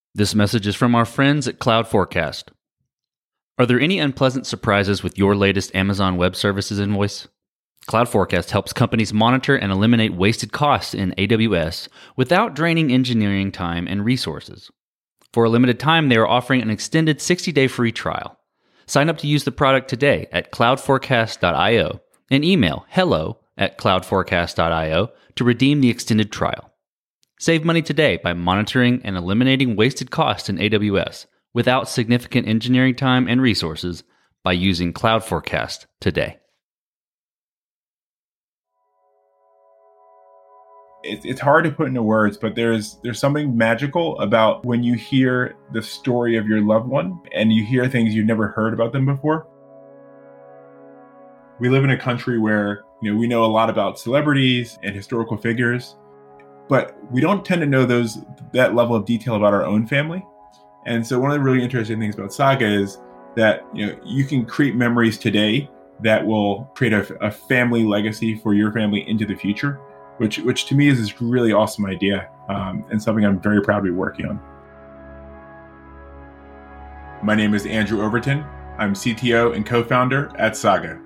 This message is from our friends at Cloud Forecast. Are there any unpleasant surprises with your latest Amazon Web Services invoice? Cloud Forecast helps companies monitor and eliminate wasted costs in AWS without draining engineering time and resources. For a limited time, they are offering an extended 60-day free trial. Sign up to use the product today at cloudforecast.io and email hello@cloudforecast.io to redeem the extended trial. Save money today by monitoring and eliminating wasted costs in AWS without significant engineering time and resources by using Cloud Forecast today. It's hard to put into words, but there's something magical about when you hear the story of your loved one and you hear things you've never heard about them before. We live in a country where we know a lot about celebrities and historical figures, but we don't tend to know that level of detail about our own family. And so one of the really interesting things about Saga is that you can create memories today that will create a family legacy for your family into the future, which to me is this really awesome idea and something I'm very proud to be working on. My name is Andrew Overton. I'm CTO and co-founder at Saga.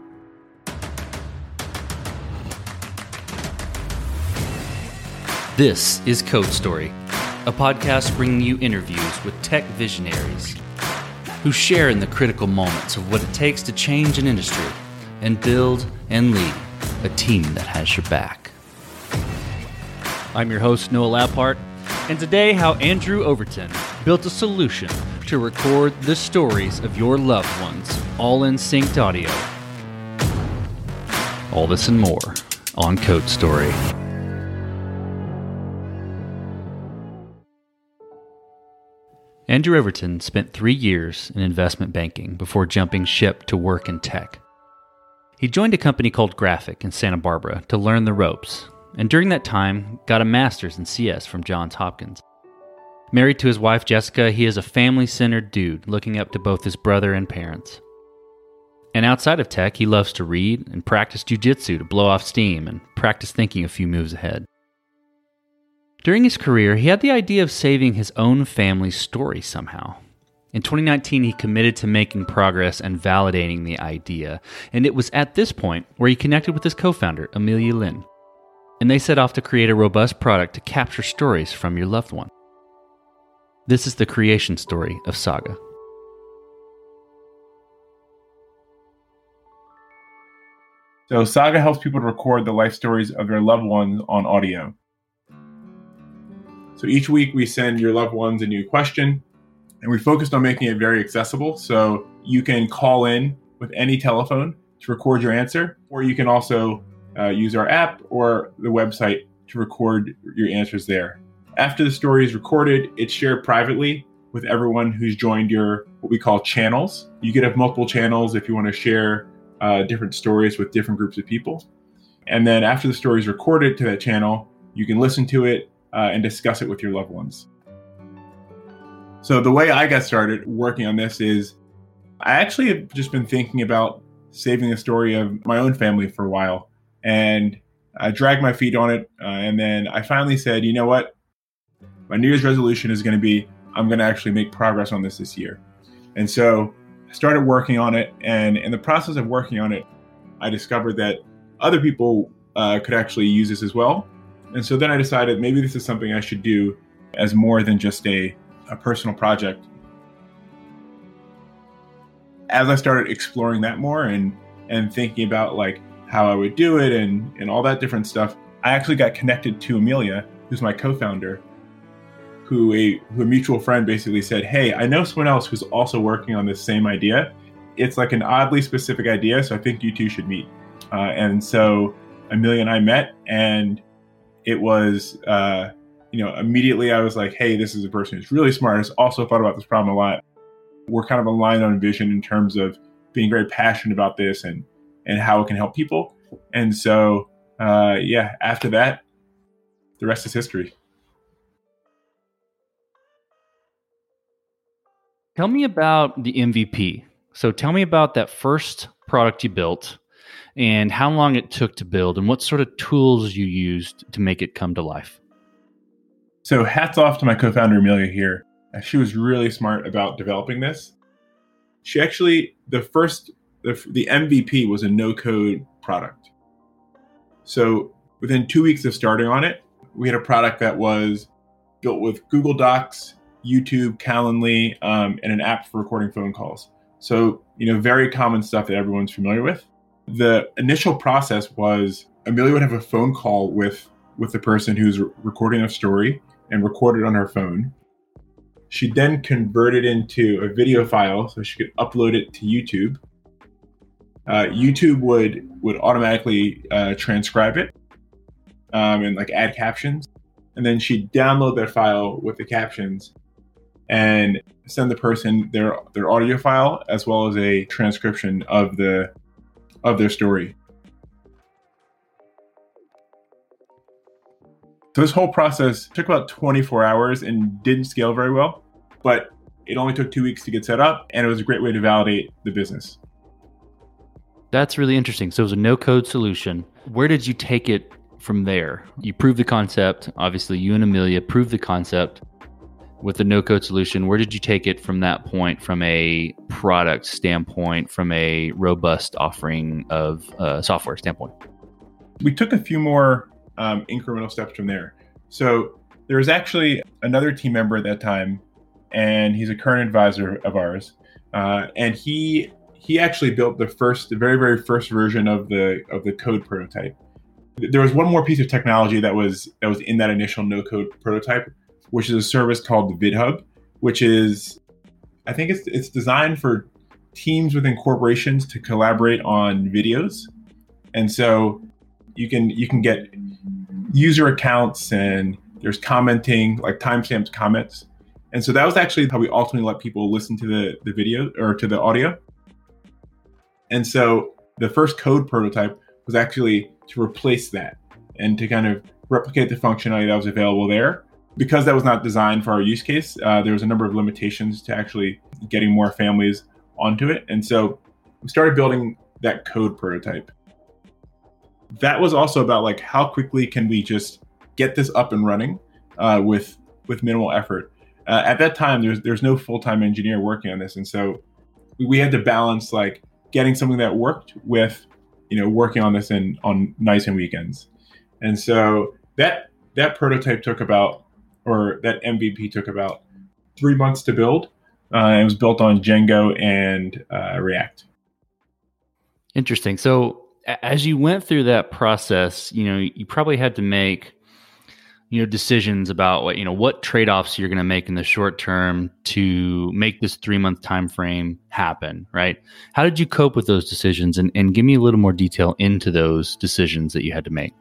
This is Code Story, a podcast bringing you interviews with tech visionaries who share in the critical moments of what it takes to change an industry and build and lead a team that has your back. I'm your host, Noah Lappart, and today how Andrew Overton built a solution to record the stories of your loved ones, all in synced audio. All this and more on Code Story. Andrew Overton spent 3 years in investment banking before jumping ship to work in tech. He joined a company called Graphic in Santa Barbara to learn the ropes, and during that time got a master's in CS from Johns Hopkins. Married to his wife Jessica, he is a family-centered dude looking up to both his brother and parents. And outside of tech, he loves to read and practice jiu-jitsu to blow off steam and practice thinking a few moves ahead. During his career, he had the idea of saving his own family's story somehow. In 2019, he committed to making progress and validating the idea, and it was at this point where he connected with his co-founder, Amelia Lin, and they set off to create a robust product to capture stories from your loved one. This is the creation story of Saga. So Saga helps people to record the life stories of their loved ones on audio. So each week we send your loved ones a new question, and we focused on making it very accessible. So you can call in with any telephone to record your answer, or you can also use our app or the website to record your answers there. After the story is recorded, it's shared privately with everyone who's joined your what we call channels. You could have multiple channels if you want to share different stories with different groups of people. And then after the story is recorded to that channel, you can listen to it and discuss it with your loved ones. So the way I got started working on this is I actually have just been thinking about saving the story of my own family for a while. And I dragged my feet on it. And then I finally said, you know what? My New Year's resolution is going to be, I'm going to actually make progress on this year. And so I started working on it. And in the process of working on it, I discovered that other people could actually use this as well. And so then I decided maybe this is something I should do as more than just a personal project. As I started exploring that more and thinking about like how I would do it and all that different stuff, I actually got connected to Amelia, who's my co-founder, who a mutual friend basically said, hey, I know someone else who's also working on this same idea. It's like an oddly specific idea, so I think you two should meet. And so Amelia and I met, and it was, immediately I was like, hey, this is a person who's really smart, who's also thought about this problem a lot. We're kind of aligned on vision in terms of being very passionate about this and how it can help people. And so, after that, the rest is history. Tell me about the MVP. So tell me about that first product you built and how long it took to build and what sort of tools you used to make it come to life. So hats off to my co-founder, Amelia here. She was really smart about developing this. She actually, the MVP was a no-code product. So within 2 weeks of starting on it, we had a product that was built with Google Docs, YouTube, Calendly, and an app for recording phone calls. So, very common stuff that everyone's familiar with. The initial process was Amelia would have a phone call with the person who's recording a story and record it on her phone. She'd then convert it into a video file so she could upload it to YouTube. YouTube would automatically transcribe it and add captions. And then she'd download that file with the captions and send the person their audio file as well as a transcription of their story. So this whole process took about 24 hours and didn't scale very well, but it only took 2 weeks to get set up, and it was a great way to validate the business. That's really interesting. So it was a no-code solution. Where did you take it from there? You proved the concept. Obviously, you and Amelia proved the concept with the no-code solution. Where did you take it from that point, from a product standpoint, from a robust offering of software standpoint? We took a few more incremental steps from there. So there was actually another team member at that time, and he's a current advisor of ours. And he actually built the very, very first version of the code prototype. There was one more piece of technology that was in that initial no-code prototype, which is a service called VidHub, which is, I think it's designed for teams within corporations to collaborate on videos. And so you can get user accounts, and there's commenting, like timestamped comments. And so that was actually how we ultimately let people listen to the video or to the audio. And so the first code prototype was actually to replace that and to kind of replicate the functionality that was available there. Because that was not designed for our use case, there was a number of limitations to actually getting more families onto it. And so we started building that code prototype. That was also about how quickly can we just get this up and running with minimal effort. At that time, there's no full-time engineer working on this. And so we had to balance getting something that worked with working on this on nights and weekends. And so that prototype took about, or that MVP took about 3 months to build. It was built on Django and React. Interesting. So as you went through that process, you probably had to make, decisions about what trade-offs you're going to make in the short term to make this 3-month time frame happen, right? How did you cope with those decisions, and give me a little more detail into those decisions that you had to make?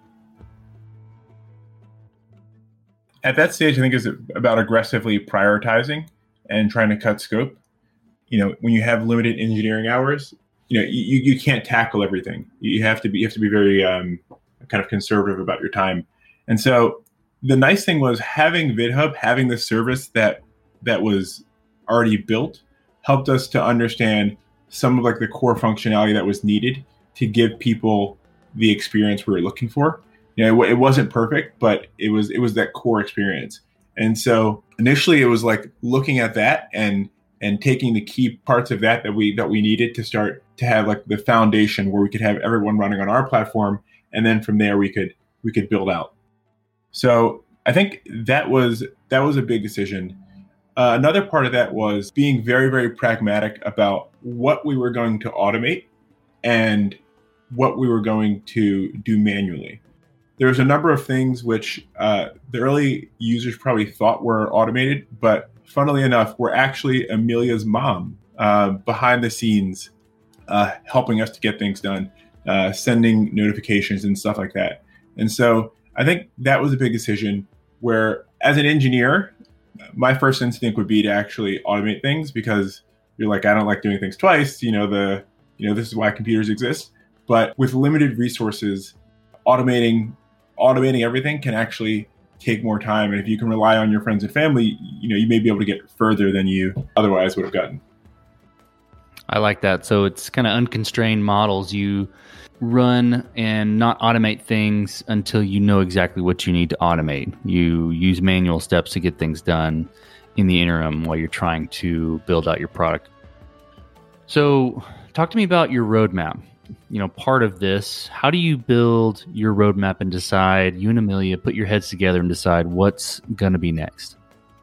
At that stage, I think it's about aggressively prioritizing and trying to cut scope. When you have limited engineering hours, you can't tackle everything. You have to be very kind of conservative about your time. And so the nice thing was having VidHub, having the service that was already built, helped us to understand some of the core functionality that was needed to give people the experience we were looking for. It wasn't perfect, but it was that core experience. And so initially it was looking at that and taking the key parts of that we needed to start to have the foundation where we could have everyone running on our platform, and then from there we could build out. So I think that was a big decision. Another part of that was being very, very pragmatic about what we were going to automate and what we were going to do manually. There's a number of things which the early users probably thought were automated, but funnily enough, were actually Amelia's mom behind the scenes helping us to get things done, sending notifications and stuff like that. And so I think that was a big decision where, as an engineer, my first instinct would be to actually automate things, because you're I don't like doing things twice. This is why computers exist. But with limited resources, automating everything can actually take more time. And if you can rely on your friends and family, you may be able to get further than you otherwise would have gotten. I like that. So it's kind of unconstrained models. You run and not automate things until you know exactly what you need to automate. You use manual steps to get things done. in the interim while you're trying to build out your product. So talk to me about your roadmap. Part of this, how do you build your roadmap and decide, you and Amelia put your heads together and decide what's going to be next?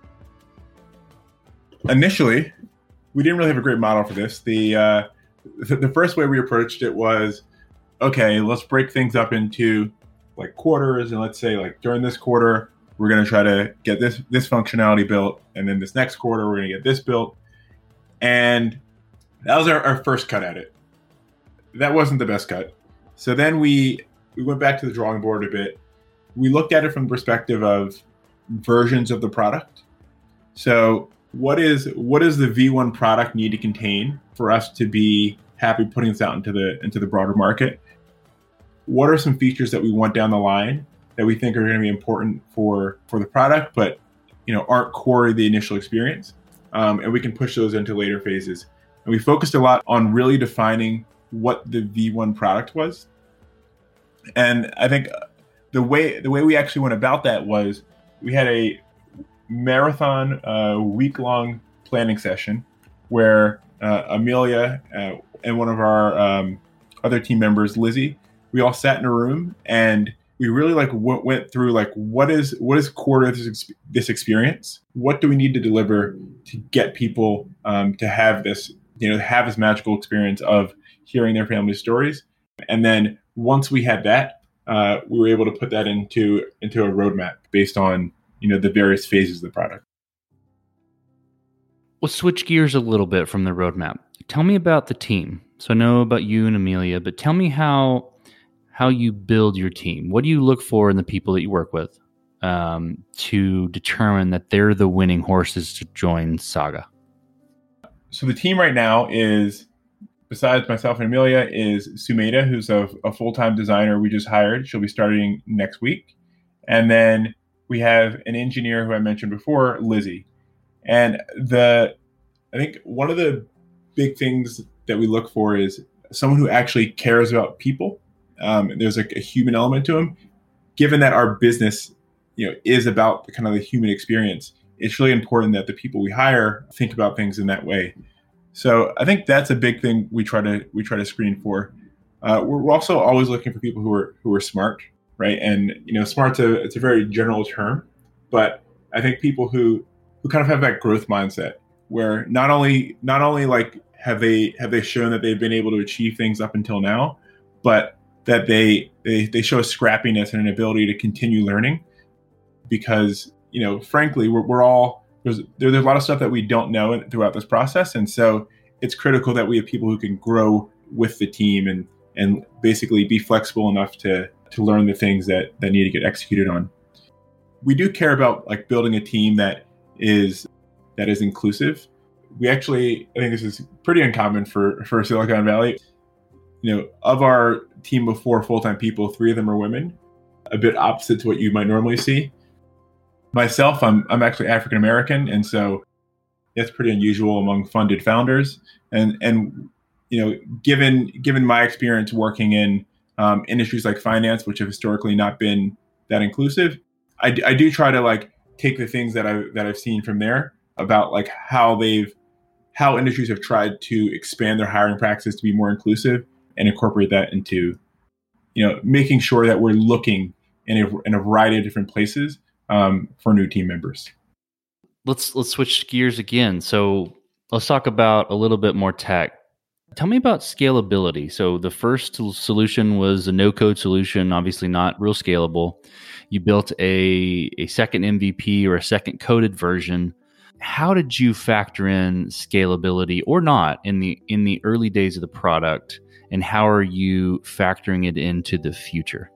Initially, we didn't really have a great model for this. The first way we approached it was, okay, let's break things up into like quarters, and let's say like during this quarter, we're going to try to get this functionality built, and then this next quarter, we're going to get this built. And that was our first cut at it. That wasn't the best cut. So then we went back to the drawing board a bit. We looked at it from the perspective of versions of the product. So what is the V1 product need to contain for us to be happy putting this out into the broader market? What are some features that we want down the line that we think are going to be important for the product, but aren't core to the initial experience, and we can push those into later phases. And we focused a lot on really defining what the V1 product was. And I think the way we actually went about that was we had a marathon week-long planning session where Amelia and one of our other team members, Lizzie, we all sat in a room and we really went through what is core to this experience? What do we need to deliver to get people to have this magical experience of hearing their family stories? And then once we had that, we were able to put that into a roadmap based on the various phases of the product. Let's switch gears a little bit from the roadmap. Tell me about the team. So I know about you and Amelia, but tell me how you build your team. What do you look for in the people that you work with to determine that they're the winning horses to join Saga? So the team right now is, besides myself and Amelia, is Sumeda, who's a full-time designer we just hired. She'll be starting next week. And then we have an engineer who I mentioned before, Lizzie. And I think one of the big things that we look for is someone who actually cares about people. There's a human element to them. Given that our business, is about the human experience, it's really important that the people we hire think about things in that way. So I think that's a big thing we try to screen for. We're also always looking for people who are smart, right? And smart's it's a very general term, but I think people who kind of have that growth mindset where not only have they shown that they've been able to achieve things up until now, but that they show a scrappiness and an ability to continue learning, because frankly we're all there's a lot of stuff that we don't know throughout this process, and so it's critical that we have people who can grow with the team and basically be flexible enough to learn the things that need to get executed on. We do care about building a team that is inclusive. We actually, I think this is pretty uncommon for Silicon Valley. Of our team of 4 full-time people, 3 of them are women, a bit opposite to what you might normally see. Myself, I'm actually African American, and so that's pretty unusual among funded founders. And given my experience working in industries like finance, which have historically not been that inclusive, I do try to take the things that I've seen from there about how industries have tried to expand their hiring practices to be more inclusive and incorporate that into, making sure that we're looking in a variety of different places for new team members. Let's switch gears again. So let's talk about a little bit more tech. Tell me about scalability. So the first solution was a no-code solution, obviously not real scalable. You built a second MVP or a second coded version. How did you factor in scalability or not in the early days of the product? And how are you factoring it into the future?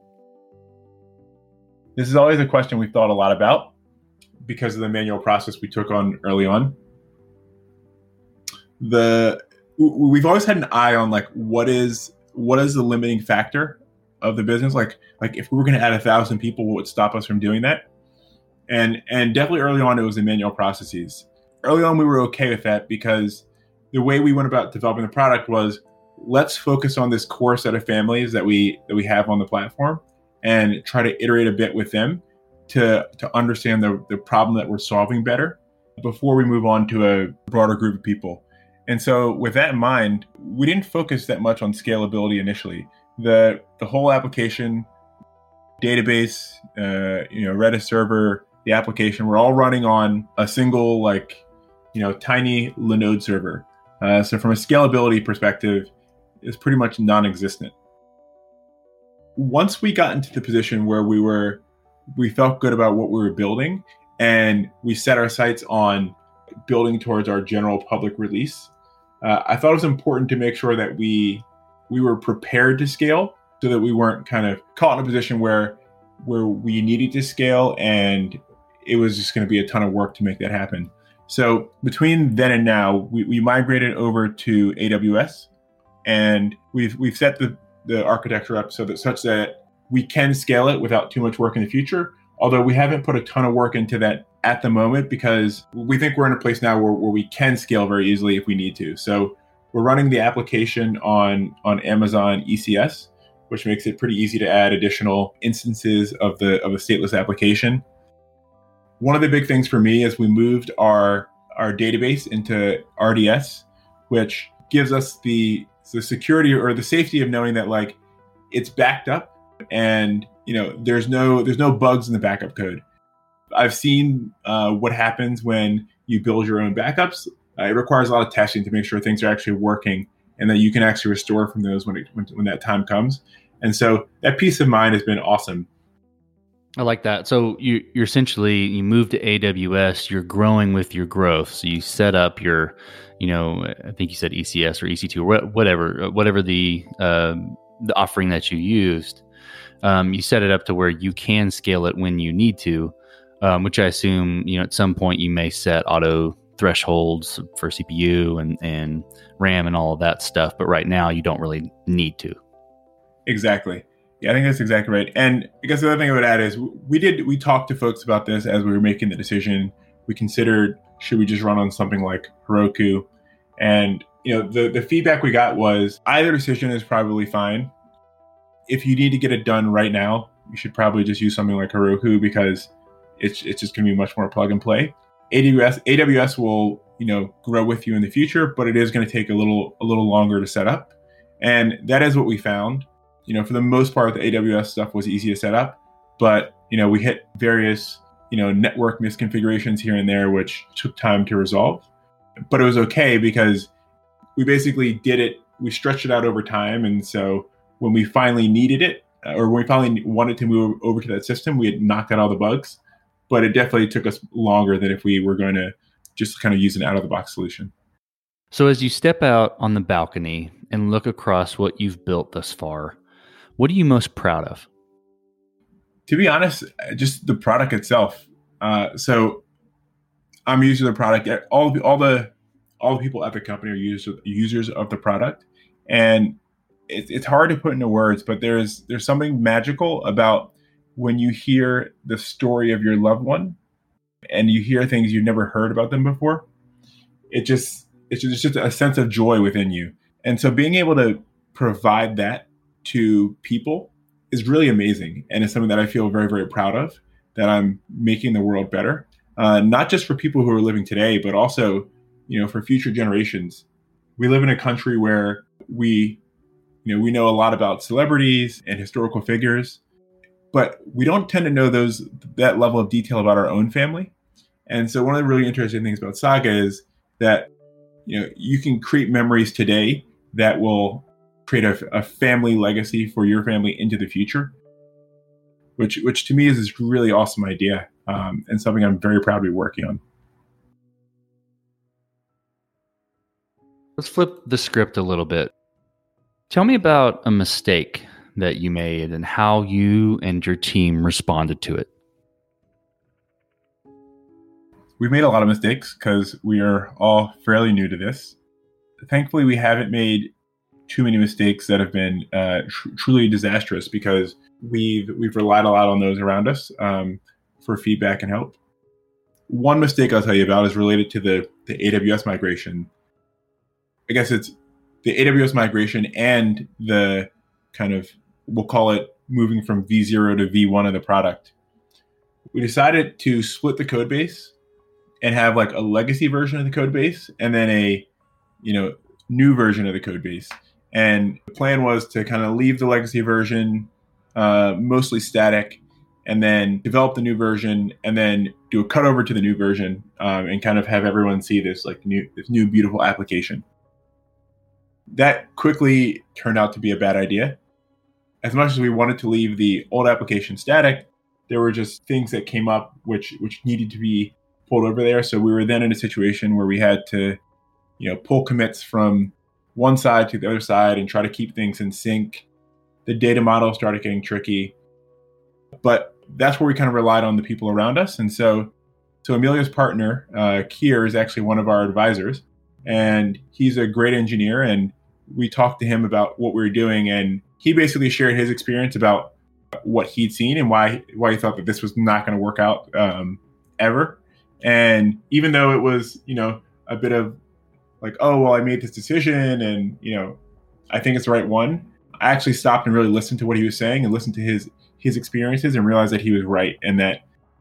This is always a question we've thought a lot about because of the manual process we took on early on. We've always had an eye on what is the limiting factor of the business. Like if we were going to add 1,000 people, what would stop us from doing that? And definitely early on, it was the manual processes. Early on, we were okay with that because the way we went about developing the product was, let's focus on this core set of families that we have on the platform and try to iterate a bit with them to understand the problem that we're solving better. before we move on to a broader group of people. And so with that in mind, we didn't focus that much on scalability initially. The whole application, database, Redis server, the application, we're all running on a single tiny Linode server. So from a scalability perspective, it's pretty much non-existent. Once we got into the position where we felt good about what we were building, and we set our sights on building towards our general public release, I thought it was important to make sure that we were prepared to scale, so that we weren't kind of caught in a position where we needed to scale and it was just going to be a ton of work to make that happen. So between then and now, we migrated over to AWS, and we've set the architecture up such that we can scale it without too much work in the future. Although we haven't put a ton of work into that at the moment, because we think we're in a place now where we can scale very easily if we need to. So we're running the application on Amazon ECS, which makes it pretty easy to add additional instances of a stateless application. One of the big things for me is we moved our database into RDS, which gives us the security or the safety of knowing that it's backed up and there's no bugs in the backup code. I've seen what happens when you build your own backups. It requires a lot of testing to make sure things are actually working and that you can actually restore from those when that time comes. And so that peace of mind has been awesome. I like that. So you moved to AWS, you're growing with your growth. So you set up your, I think you said ECS or EC2 or whatever the offering that you used. You set it up to where you can scale it when you need to, which I assume, at some point you may set auto thresholds for CPU and RAM and all of that stuff. But right now you don't really need to. Exactly. Yeah, I think that's exactly right. And I guess the other thing I would add is we talked to folks about this as we were making the decision. We considered, should we just run on something like Heroku? And the feedback we got was either decision is probably fine. If you need to get it done right now, you should probably just use something like Heroku, because it's just going to be much more plug and play. AWS will grow with you in the future, but it is going to take a little longer to set up. And that is what we found. For the most part, the AWS stuff was easy to set up, but we hit various network misconfigurations here and there, which took time to resolve. But it was okay because we basically did it. We stretched it out over time, and so when we finally needed it, or when we finally wanted to move over to that system, we had knocked out all the bugs. But it definitely took us longer than if we were going to just kind of use an out-of-the-box solution. So as you step out on the balcony and look across what you've built thus far, what are you most proud of? To be honest, just the product itself. So I'm a user of the product. All the people at the company are users of the product, and it's hard to put into words. But there's something magical about when you hear the story of your loved one, and you hear things you've never heard about them before. It's just a sense of joy within you, and so being able to provide that to people is really amazing, and it's something that I feel very, very proud of, that I'm making the world better, not just for people who are living today, but also for future generations. We live in a country where we know a lot about celebrities and historical figures, but we don't tend to know that level of detail about our own family. And so one of the really interesting things about Saga is that you can create memories today that will create a family legacy for your family into the future, which to me is this really awesome idea, and something I'm very proud to be working on. Let's flip the script a little bit. Tell me about a mistake that you made and how you and your team responded to it. We've made a lot of mistakes because we are all fairly new to this. Thankfully, we haven't made too many mistakes that have been truly disastrous, because we've relied a lot on those around us for feedback and help. One mistake I'll tell you about is related to the AWS migration. I guess it's the AWS migration and the kind of, we'll call it moving from V0 to V1 of the product. We decided to split the code base and have like a legacy version of the code base and then a, new version of the code base. And the plan was to kind of leave the legacy version mostly static, and then develop the new version, and then do a cutover to the new version, and kind of have everyone see this new beautiful application. That quickly turned out to be a bad idea. As much as we wanted to leave the old application static, there were just things that came up which needed to be pulled over there. So we were then in a situation where we had to, pull commits from one side to the other side and try to keep things in sync. The data model started getting tricky, but that's where we kind of relied on the people around us. And so Amelia's partner, Kier, is actually one of our advisors, and he's a great engineer. And we talked to him about what we were doing, and he basically shared his experience about what he'd seen and why he thought that this was not going to work out ever. And even though it was, a bit of like, oh, well, I made this decision and, I think it's the right one, I actually stopped and really listened to what he was saying and listened to his experiences and realized that he was right and that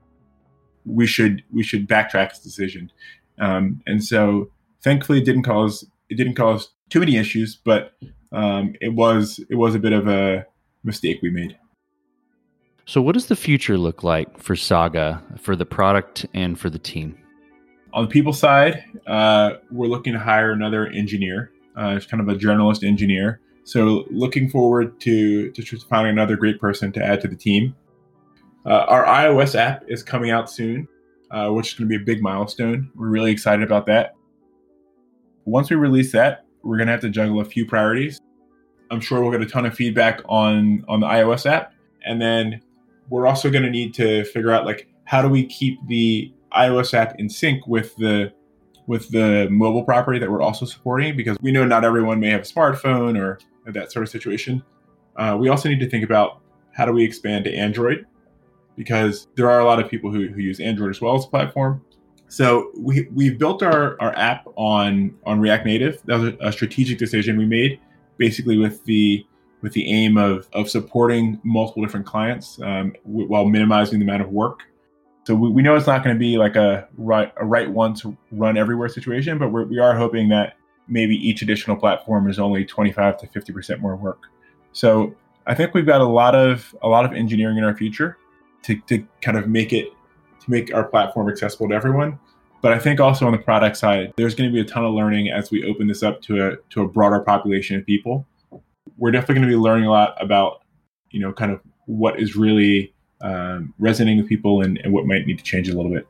we should backtrack his decision. And so thankfully it didn't cause too many issues, but it was a bit of a mistake we made. So what does the future look like for Saga, for the product and for the team? On the people side, we're looking to hire another engineer. It's kind of a generalist engineer. So looking forward to just finding another great person to add to the team. Our iOS app is coming out soon, which is going to be a big milestone. We're really excited about that. Once we release that, we're going to have to juggle a few priorities. I'm sure we'll get a ton of feedback on the iOS app. And then we're also going to need to figure out, like, how do we keep the iOS app in sync with the mobile property that we're also supporting? Because we know not everyone may have a smartphone or that sort of situation. We also need to think about how do we expand to Android, because there are a lot of people who use Android as well as a platform. So we've built our app on React Native. That was a strategic decision we made, basically with the aim of supporting multiple different clients while minimizing the amount of work. So we know it's not going to be like a write once, run everywhere situation, but we are hoping that maybe each additional platform is only 25 to 50% more work. So I think we've got a lot of engineering in our future to kind of make our platform accessible to everyone. But I think also on the product side, there's going to be a ton of learning as we open this up to a broader population of people. We're definitely going to be learning a lot about, kind of what is really resonating with people and what might need to change a little bit.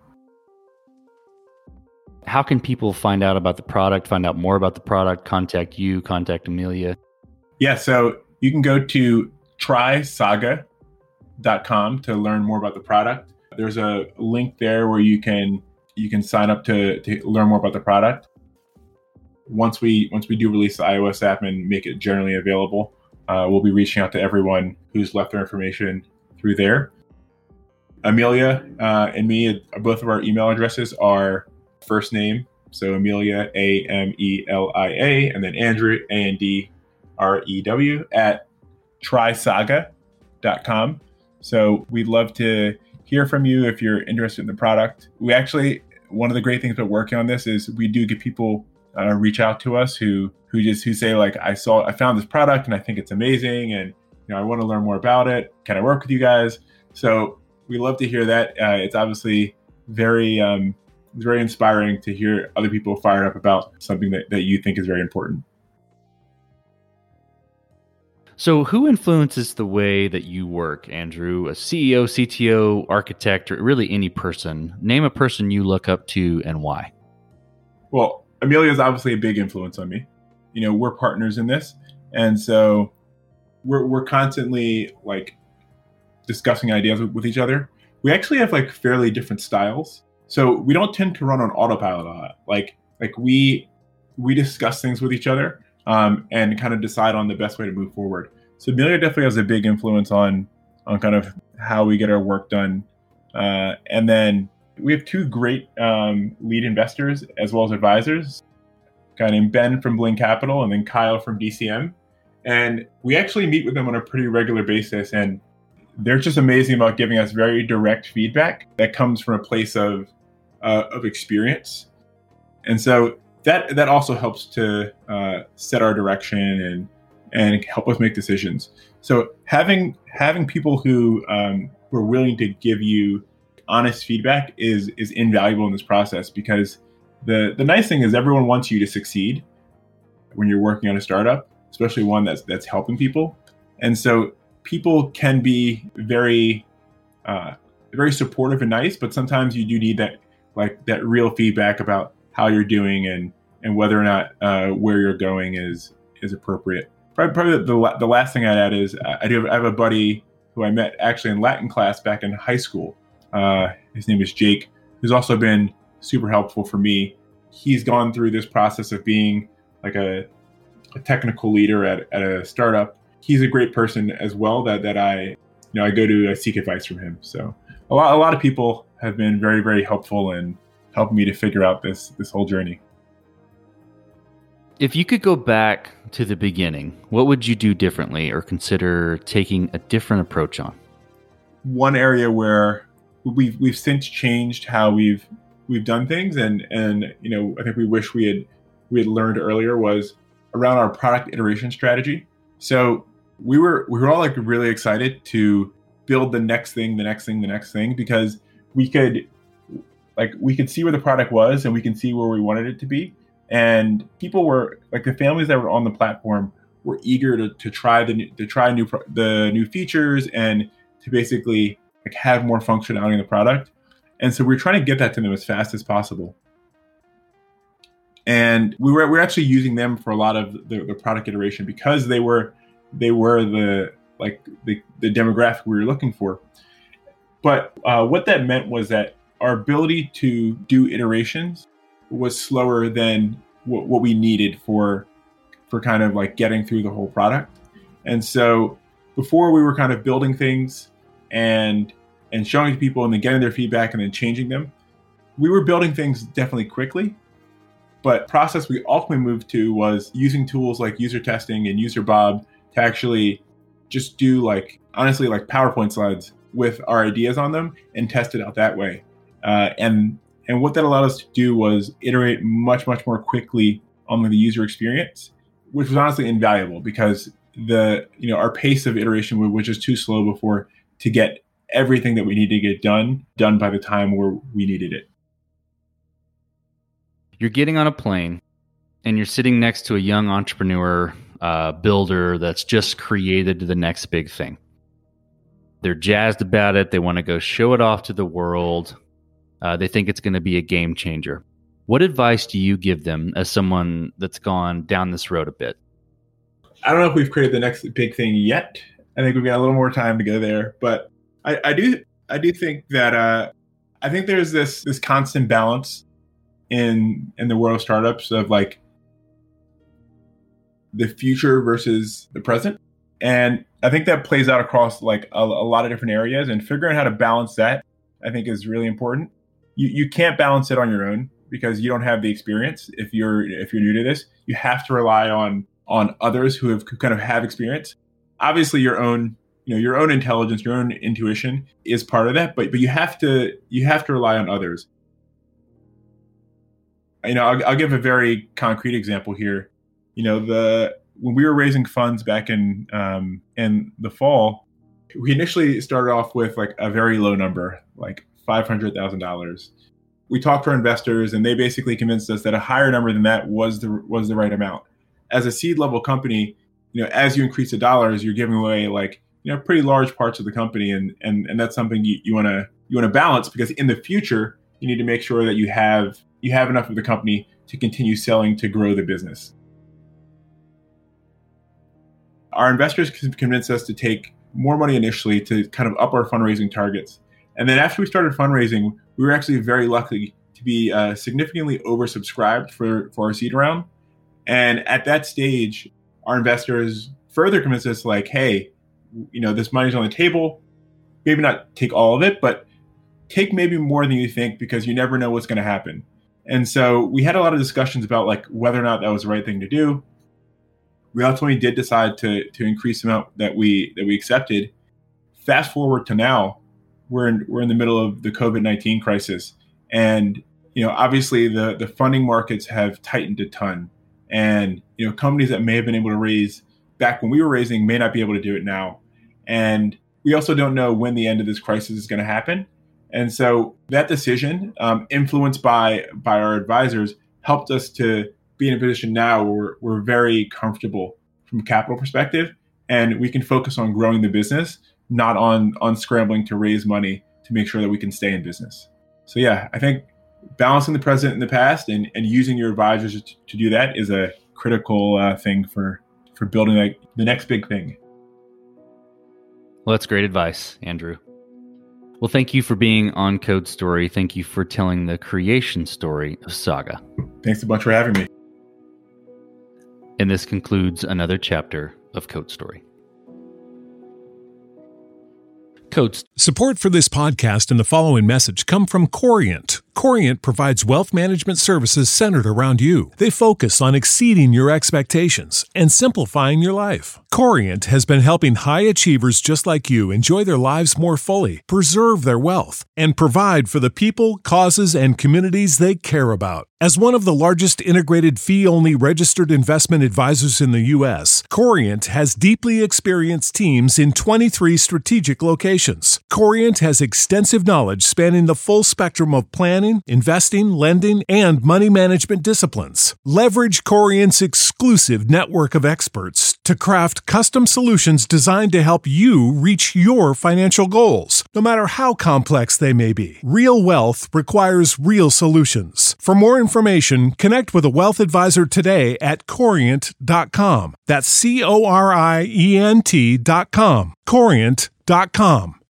How can people find out about the product, find out more about the product, contact you, contact Amelia? Yeah, so you can go to trysaga.com to learn more about the product. There's a link there where you can sign up to learn more about the product. Once we do release the iOS app and make it generally available, we'll be reaching out to everyone who's left their information through there. Amelia and me, both of our email addresses are first name, so Amelia, Amelia, and then Andrew, Andrew, at trysaga.com. So we'd love to hear from you if you're interested in the product. We actually, one of the great things about working on this is we do get people reach out to us who say, like, I found this product and I think it's amazing, and I want to learn more about it. Can I work with you guys? So we love to hear that. It's obviously very inspiring to hear other people fired up about something that you think is very important. So who influences the way that you work, Andrew? A CEO, CTO, architect, or really any person? Name a person you look up to and why. Well, Amelia is obviously a big influence on me. We're partners in this. And so we're constantly like discussing ideas with each other. We actually have like fairly different styles. So we don't tend to run on autopilot a lot. Like we discuss things with each other and kind of decide on the best way to move forward. So Amelia definitely has a big influence on kind of how we get our work done. And then we have two great lead investors as well as advisors, a guy named Ben from Bling Capital and then Kyle from DCM. And we actually meet with them on a pretty regular basis. And they're just amazing about giving us very direct feedback that comes from a place of of experience. And so that also helps to set our direction and help us make decisions. So having people who are willing to give you honest feedback is invaluable in this process, because the nice thing is everyone wants you to succeed when you're working on a startup, especially one that's helping people. And so people can be very supportive and nice, but sometimes you do need that real feedback about how you're doing and whether or not where you're going is appropriate. Probably the last thing I'd add is I have a buddy who I met actually in Latin class back in high school. His name is Jake, who's also been super helpful for me. He's gone through this process of being like a technical leader at a startup. He's a great person as well that I seek advice from him. So a lot of people have been very, very helpful in helping me to figure out this whole journey. If you could go back to the beginning, what would you do differently or consider taking a different approach on? One area where we've since changed how we've done things, and I think we wish we had learned earlier, was around our product iteration strategy. So we were all like really excited to build the next thing, because we could see where the product was and we can see where we wanted it to be. And people were like, the families that were on the platform were eager to try the new features and to basically like have more functionality in the product. And so we're trying to get that to them as fast as possible. And we're actually using them for a lot of the product iteration because they were the demographic we were looking for. But what that meant was that our ability to do iterations was slower than what we needed for kind of like getting through the whole product. And so before we were kind of building things and showing to people and then getting their feedback and then changing them, we were building things definitely quickly. But process we ultimately moved to was using tools like user testing and UserBob to actually just do honestly PowerPoint slides with our ideas on them and test it out that way. And what that allowed us to do was iterate much, much more quickly on the user experience, which was honestly invaluable because our pace of iteration was just too slow before to get everything that we needed to get done by the time where we needed it. You're getting on a plane and you're sitting next to a young entrepreneur, builder that's just created the next big thing. They're jazzed about it. They want to go show it off to the world. They think it's going to be a game changer. What advice do you give them as someone that's gone down this road a bit? I don't know if we've created the next big thing yet. I think we've got a little more time to go there, but I do think that I think there's this constant balance in the world of startups of like the future versus the present. And I think that plays out across like a lot of different areas, and figuring out how to balance that, I think, is really important. You can't balance it on your own because you don't have the experience. If you're new to this, you have to rely on others who have experience. Obviously, your own intelligence, your own intuition is part of that, but you have to rely on others. I'll give a very concrete example here. When we were raising funds back in the fall, we initially started off with like a very low number, like $500,000. We talked to our investors, and they basically convinced us that a higher number than that was the right amount. As a seed level company, as you increase the dollars, you're giving away pretty large parts of the company, and that's something you want to balance, because in the future you need to make sure that you have enough of the company to continue selling to grow the business. Our investors convinced us to take more money initially to kind of up our fundraising targets. And then after we started fundraising, we were actually very lucky to be significantly oversubscribed for our seed round. And at that stage, our investors further convinced us hey, this money's on the table. Maybe not take all of it, but take maybe more than you think, because you never know what's going to happen. And so we had a lot of discussions about whether or not that was the right thing to do. We ultimately did decide to increase the amount that we accepted. Fast forward to now, we're in the middle of the COVID-19 crisis, and obviously the funding markets have tightened a ton, and companies that may have been able to raise back when we were raising may not be able to do it now. And we also don't know when the end of this crisis is going to happen. And so that decision, influenced by our advisors, helped us to be in a position now where we're very comfortable from a capital perspective, and we can focus on growing the business, not on scrambling to raise money to make sure that we can stay in business. So yeah, I think balancing the present and the past and using your advisors to do that is a critical thing for building the next big thing. Well, that's great advice, Andrew. Well, thank you for being on Code Story. Thank you for telling the creation story of Saga. Thanks a bunch for having me. And this concludes another chapter of Code Story. Support for this podcast and the following message come from Corient. Corient provides wealth management services centered around you. They focus on exceeding your expectations and simplifying your life. Corient has been helping high achievers just like you enjoy their lives more fully, preserve their wealth, and provide for the people, causes, and communities they care about. As one of the largest integrated fee-only registered investment advisors in the U.S., Corient has deeply experienced teams in 23 strategic locations. Corient has extensive knowledge spanning the full spectrum of planning, investing, lending, and money management disciplines. Leverage Corient's exclusive network of experts to craft custom solutions designed to help you reach your financial goals, no matter how complex they may be. Real wealth requires real solutions. For more information, connect with a wealth advisor today at Corient.com. That's Corient.com. Corient.com.